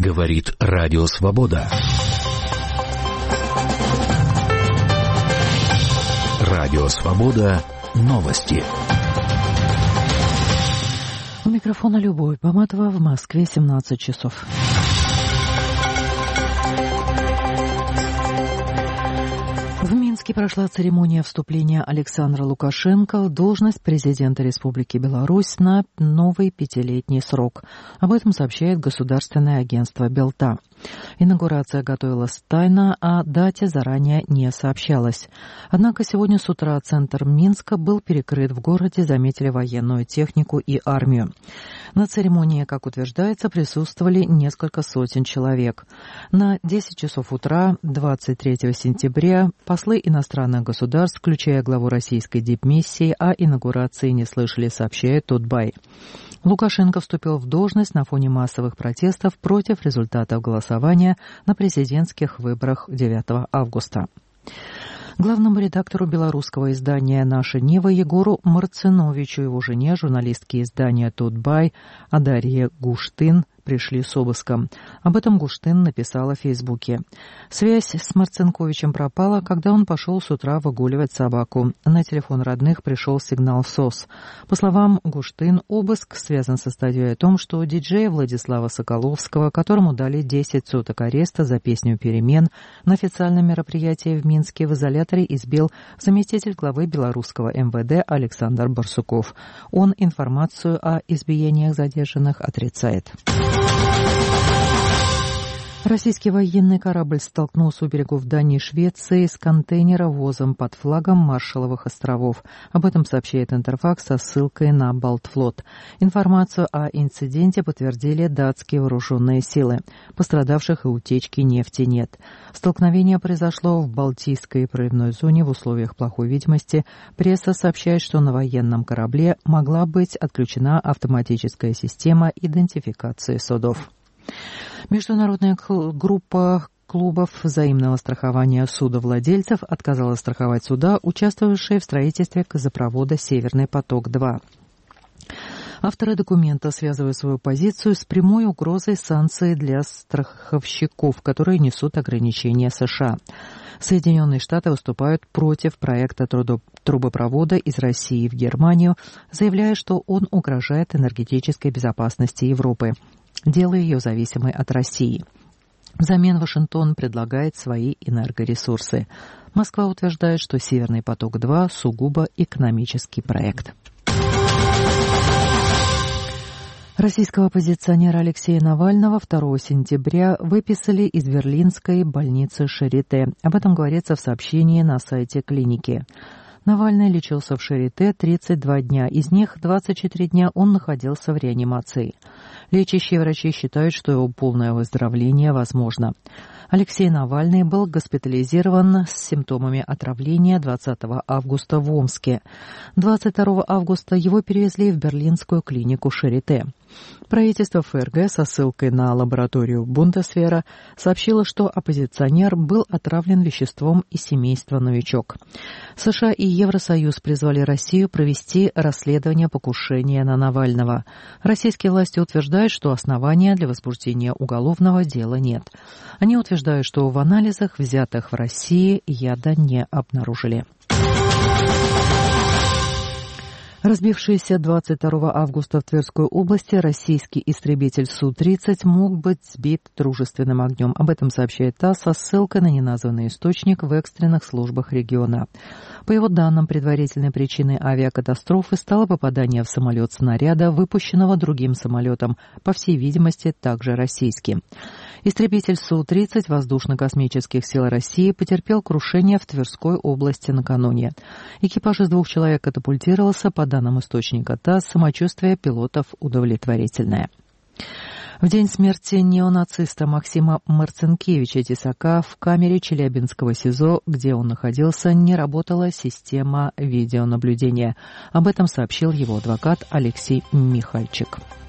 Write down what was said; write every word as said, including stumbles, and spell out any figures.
Говорит Радио Свобода. Радио Свобода. Новости. У микрофона Любовь Баматова, в Москве семнадцать часов. В Минске прошла церемония вступления Александра Лукашенко в должность президента Республики Беларусь на новый пятилетний срок. Об этом сообщает государственное агентство Белта. Инаугурация готовилась тайно, а о дате заранее не сообщалось. Однако сегодня с утра центр Минска был перекрыт. В городе заметили военную технику и армию. На церемонии, как утверждается, присутствовали несколько сотен человек. На десять часов утра двадцать третьего сентября послы иностранных государств, включая главу российской дипмиссии, о инаугурации не слышали, сообщает Тутбай. Лукашенко вступил в должность на фоне массовых протестов против результатов голосования на президентских выборах девятого августа. Главному редактору белорусского издания «Наша Нива» Егору Марциновичу и его жене, журналистке издания «Тутбай» Адарье Гуштын, пришли с обыском. Об этом Гуштын написала в Фейсбуке. Связь с Марцинковичем пропала, когда он пошел с утра выгуливать собаку. На телефон родных пришел сигнал СОС. По словам Гуштын, обыск связан со статьей о том, что диджея Владислава Соколовского, которому дали десять суток ареста за песню «Перемен», на официальном мероприятии в Минске в изоляторе избил заместитель главы белорусского эм вэ дэ Александр Барсуков. Он информацию о избиениях задержанных отрицает. Российский военный корабль столкнулся у берегов Дании и Швеции с контейнеровозом под флагом Маршалловых островов. Об этом сообщает Интерфакс со ссылкой на Балтфлот. Информацию о инциденте подтвердили датские вооруженные силы. Пострадавших и утечки нефти нет. Столкновение произошло в Балтийской проливной зоне в условиях плохой видимости. Пресса сообщает, что на военном корабле могла быть отключена автоматическая система идентификации судов. Международная группа клубов взаимного страхования судовладельцев отказалась страховать суда, участвовавшие в строительстве газопровода «Северный поток-два». Авторы документа связывают свою позицию с прямой угрозой санкций для страховщиков, которые несут ограничения США. Соединенные Штаты выступают против проекта трубопровода из России в Германию, заявляя, что он угрожает энергетической безопасности Европы, делая ее зависимой от России. Взамен Вашингтон предлагает свои энергоресурсы. Москва утверждает, что «Северный поток-два» сугубо экономический проект. Российского оппозиционера Алексея Навального второго сентября выписали из берлинской больницы Шарите. Об этом говорится в сообщении на сайте клиники. Навальный лечился в Шарите тридцать два дня, из них двадцать четыре дня он находился в реанимации. Лечащие врачи считают, что его полное выздоровление возможно. Алексей Навальный был госпитализирован с симптомами отравления двадцатого августа в Омске. двадцать второго августа его перевезли в берлинскую клинику Шарите. Правительство эф эр гэ со ссылкой на лабораторию Бундесвера сообщило, что оппозиционер был отравлен веществом из семейства «Новичок». США и Евросоюз призвали Россию провести расследование покушения на Навального. Российские власти утверждают, что основания для возбуждения уголовного дела нет. Они утверждают, что в анализах, взятых в России, яда не обнаружили. Разбившийся двадцать второго августа в Тверской области российский истребитель Су тридцать мог быть сбит дружественным огнем. Об этом сообщает ТАСС со ссылкой на неназванный источник в экстренных службах региона. По его данным, предварительной причиной авиакатастрофы стало попадание в самолет снаряда, выпущенного другим самолетом, по всей видимости, также российским. Истребитель Су тридцать воздушно-космических сил России потерпел крушение в Тверской области накануне. Экипаж из двух человек катапультировался. По данным источника ТАСС, самочувствие пилотов удовлетворительное. В день смерти неонациста Максима Марцинкевича-Тесака в камере Челябинского СИЗО, где он находился, не работала система видеонаблюдения. Об этом сообщил его адвокат Алексей Михальчик.